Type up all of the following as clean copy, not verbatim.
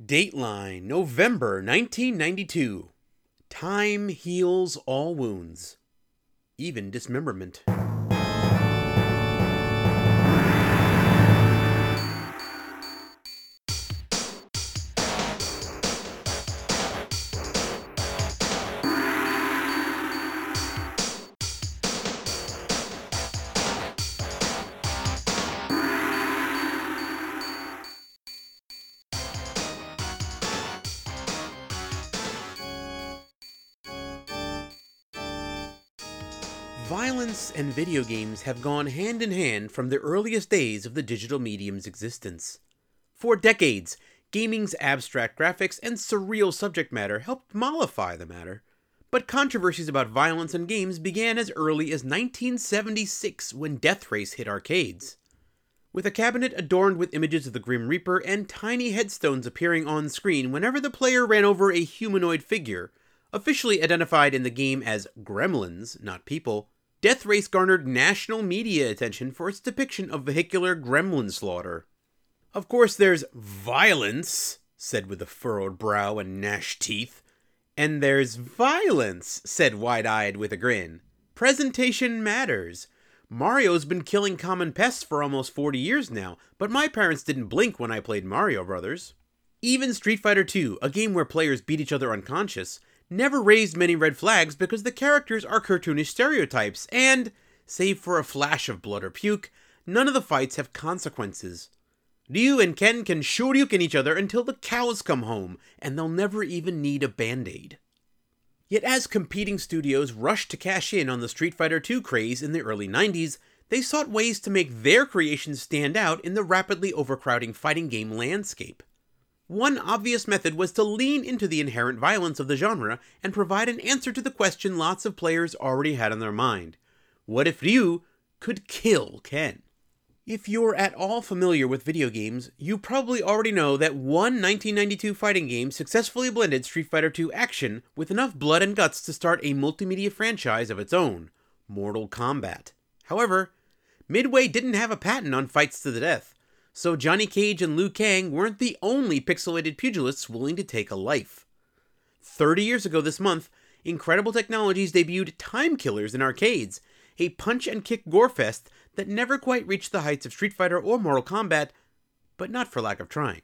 Dateline, November 1992. Time heals all wounds, even dismemberment. Violence and video games have gone hand in hand from the earliest days of the digital medium's existence. For decades, gaming's abstract graphics and surreal subject matter helped mollify the matter. But controversies about violence in games began as early as 1976 when Death Race hit arcades. With a cabinet adorned with images of the Grim Reaper and tiny headstones appearing on screen whenever the player ran over a humanoid figure, officially identified in the game as gremlins, not people, Death Race garnered national media attention for its depiction of vehicular gremlin slaughter. Of course, there's violence, said with a furrowed brow and gnashed teeth. And there's violence, said wide-eyed with a grin. Presentation matters. Mario's been killing common pests for almost 40 years now, but my parents didn't blink when I played Mario Brothers. Even Street Fighter II, a game where players beat each other unconscious, never raised many red flags because the characters are cartoonish stereotypes, and, save for a flash of blood or puke, none of the fights have consequences. Ryu and Ken can shoryuken each other until the cows come home, and they'll never even need a band-aid. Yet as competing studios rushed to cash in on the Street Fighter II craze in the early 90s, they sought ways to make their creations stand out in the rapidly overcrowding fighting game landscape. One obvious method was to lean into the inherent violence of the genre and provide an answer to the question lots of players already had on their mind. What if Ryu could kill Ken? If you're at all familiar with video games, you probably already know that one 1992 fighting game successfully blended Street Fighter II action with enough blood and guts to start a multimedia franchise of its own, Mortal Kombat. However, Midway didn't have a patent on fights to the death, so Johnny Cage and Liu Kang weren't the only pixelated pugilists willing to take a life. 30 years ago this month, Incredible Technologies debuted Time Killers in arcades, a punch-and-kick gorefest that never quite reached the heights of Street Fighter or Mortal Kombat, but not for lack of trying.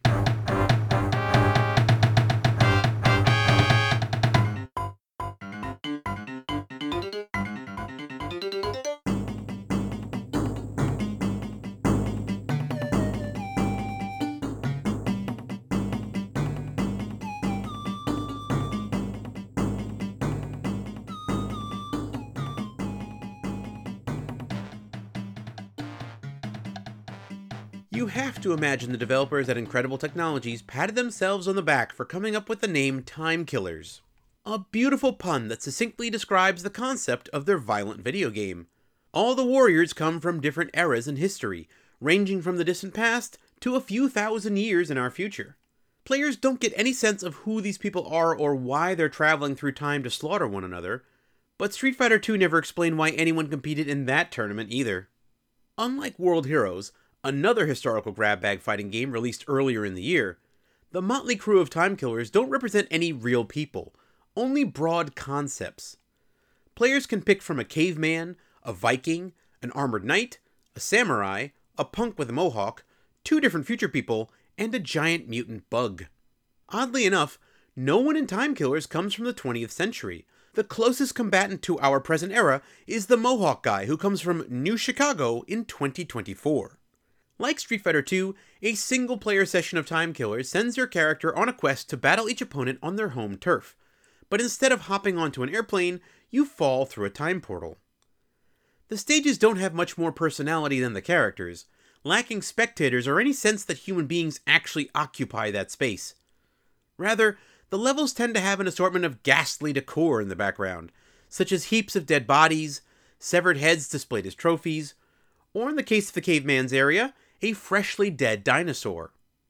You have to imagine the developers at Incredible Technologies patted themselves on the back for coming up with the name Time Killers. A beautiful pun that succinctly describes the concept of their violent video game. All the warriors come from different eras in history, ranging from the distant past to a few thousand years in our future. Players don't get any sense of who these people are or why they're traveling through time to slaughter one another, but Street Fighter II never explained why anyone competed in that tournament either. Unlike World Heroes, another historical grab-bag fighting game released earlier in the year, the motley crew of Time Killers don't represent any real people, only broad concepts. Players can pick from a caveman, a Viking, an armored knight, a samurai, a punk with a mohawk, 2 different future people, and a giant mutant bug. Oddly enough, no one in Time Killers comes from the 20th century. The closest combatant to our present era is the Mohawk guy who comes from New Chicago in 2024. Like Street Fighter II, a single-player session of Time Killers sends your character on a quest to battle each opponent on their home turf, but instead of hopping onto an airplane, you fall through a time portal. The stages don't have much more personality than the characters, lacking spectators or any sense that human beings actually occupy that space. Rather, the levels tend to have an assortment of ghastly decor in the background, such as heaps of dead bodies, severed heads displayed as trophies, or in the case of the caveman's area, a freshly dead dinosaur.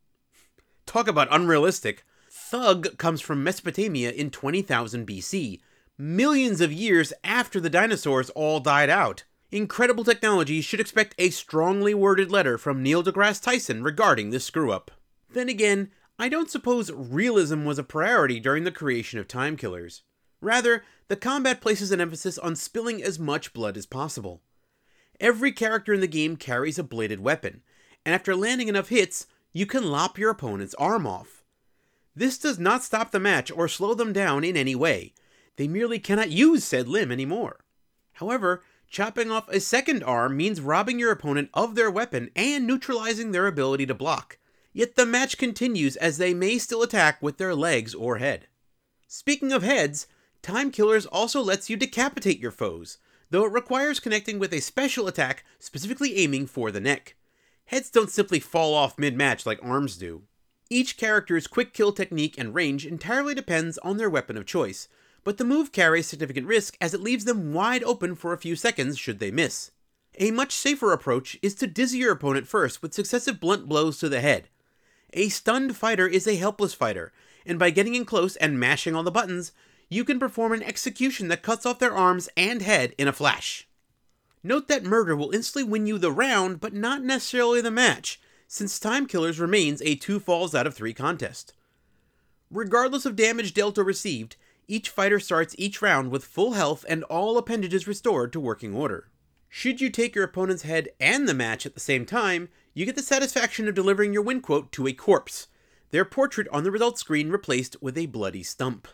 Talk about unrealistic. Thug comes from Mesopotamia in 20,000 BC, millions of years after the dinosaurs all died out. Incredible Technologies should expect a strongly worded letter from Neil deGrasse Tyson regarding this screw-up. Then again, I don't suppose realism was a priority during the creation of Time Killers. Rather, the combat places an emphasis on spilling as much blood as possible. Every character in the game carries a bladed weapon, and after landing enough hits, you can lop your opponent's arm off. This does not stop the match or slow them down in any way. They merely cannot use said limb anymore. However, chopping off a second arm means robbing your opponent of their weapon and neutralizing their ability to block. Yet the match continues as they may still attack with their legs or head. Speaking of heads, Time Killers also lets you decapitate your foes, though it requires connecting with a special attack specifically aiming for the neck. Heads don't simply fall off mid-match like arms do. Each character's quick kill technique and range entirely depends on their weapon of choice, but the move carries significant risk as it leaves them wide open for a few seconds should they miss. A much safer approach is to dizzy your opponent first with successive blunt blows to the head. A stunned fighter is a helpless fighter, and by getting in close and mashing all the buttons, you can perform an execution that cuts off their arms and head in a flash. Note that murder will instantly win you the round, but not necessarily the match, since Time Killers remains a 2 falls out of 3 contest. Regardless of damage dealt or received, each fighter starts each round with full health and all appendages restored to working order. Should you take your opponent's head and the match at the same time, you get the satisfaction of delivering your win quote to a corpse, their portrait on the results screen replaced with a bloody stump.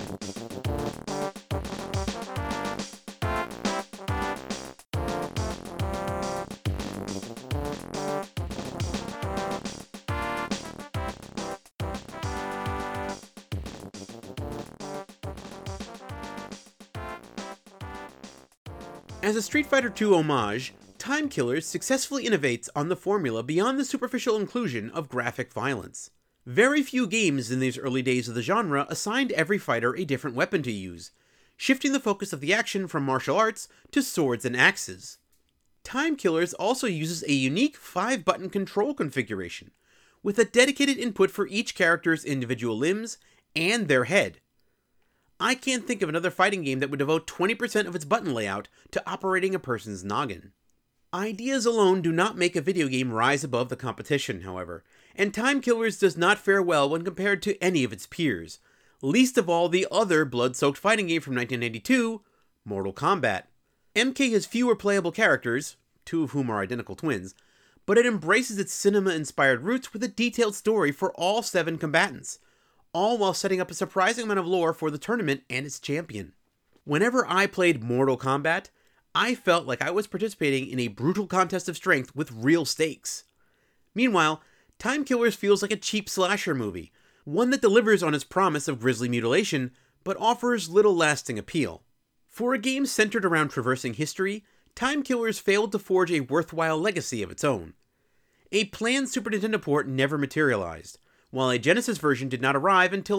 As a Street Fighter II homage, Time Killers successfully innovates on the formula beyond the superficial inclusion of graphic violence. Very few games in these early days of the genre assigned every fighter a different weapon to use, shifting the focus of the action from martial arts to swords and axes. Time Killers also uses a unique 5-button control configuration, with a dedicated input for each character's individual limbs and their head. I can't think of another fighting game that would devote 20% of its button layout to operating a person's noggin. Ideas alone do not make a video game rise above the competition, however, and Time Killers does not fare well when compared to any of its peers, least of all the other blood-soaked fighting game from 1992, Mortal Kombat. MK has fewer playable characters, 2 of whom are identical twins, but it embraces its cinema-inspired roots with a detailed story for all 7 combatants, all while setting up a surprising amount of lore for the tournament and its champion. Whenever I played Mortal Kombat, I felt like I was participating in a brutal contest of strength with real stakes. Meanwhile, Time Killers feels like a cheap slasher movie, one that delivers on its promise of grisly mutilation, but offers little lasting appeal. For a game centered around traversing history, Time Killers failed to forge a worthwhile legacy of its own. A planned Super Nintendo port never materialized, while a Genesis version did not arrive until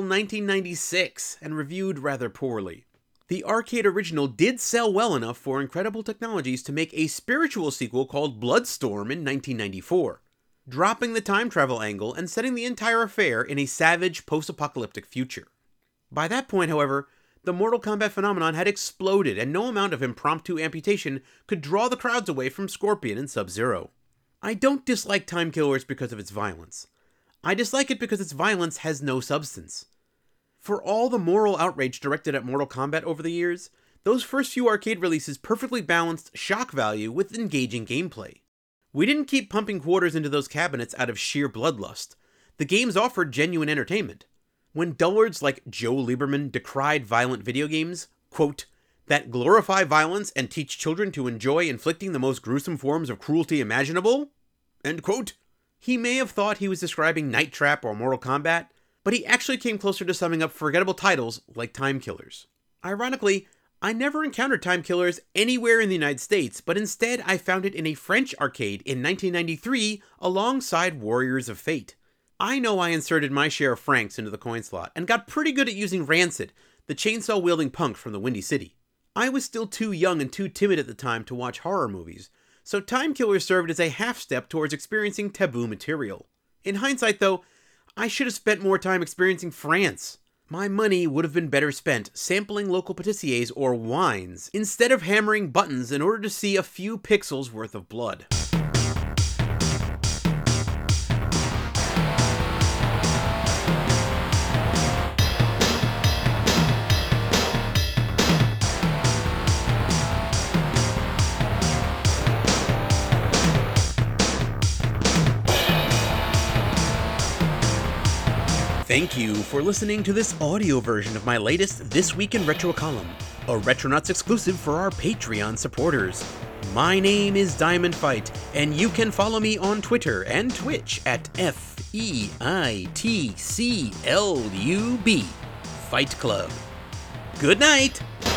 1996 and reviewed rather poorly. The arcade original did sell well enough for Incredible Technologies to make a spiritual sequel called Bloodstorm in 1994, dropping the time travel angle and setting the entire affair in a savage post-apocalyptic future. By that point, however, the Mortal Kombat phenomenon had exploded and no amount of impromptu amputation could draw the crowds away from Scorpion and Sub-Zero. I don't dislike Time Killers because of its violence. I dislike it because its violence has no substance. For all the moral outrage directed at Mortal Kombat over the years, those first few arcade releases perfectly balanced shock value with engaging gameplay. We didn't keep pumping quarters into those cabinets out of sheer bloodlust. The games offered genuine entertainment. When dullards like Joe Lieberman decried violent video games, quote, that glorify violence and teach children to enjoy inflicting the most gruesome forms of cruelty imaginable, end quote, he may have thought he was describing Night Trap or Mortal Kombat, but he actually came closer to summing up forgettable titles like Time Killers. Ironically, I never encountered Time Killers anywhere in the United States, but instead I found it in a French arcade in 1993 alongside Warriors of Fate. I know I inserted my share of francs into the coin slot and got pretty good at using Rancid, the chainsaw-wielding punk from the Windy City. I was still too young and too timid at the time to watch horror movies, so Time Killers served as a half-step towards experiencing taboo material. In hindsight, though, I should have spent more time experiencing France. My money would have been better spent sampling local patissiers or wines, instead of hammering buttons in order to see a few pixels worth of blood. Thank you for listening to this audio version of my latest This Week in Retro column, a Retronauts exclusive for our Patreon supporters. My name is Diamond Fight, and you can follow me on Twitter and Twitch at FEITCLUB Fight Club. Good night!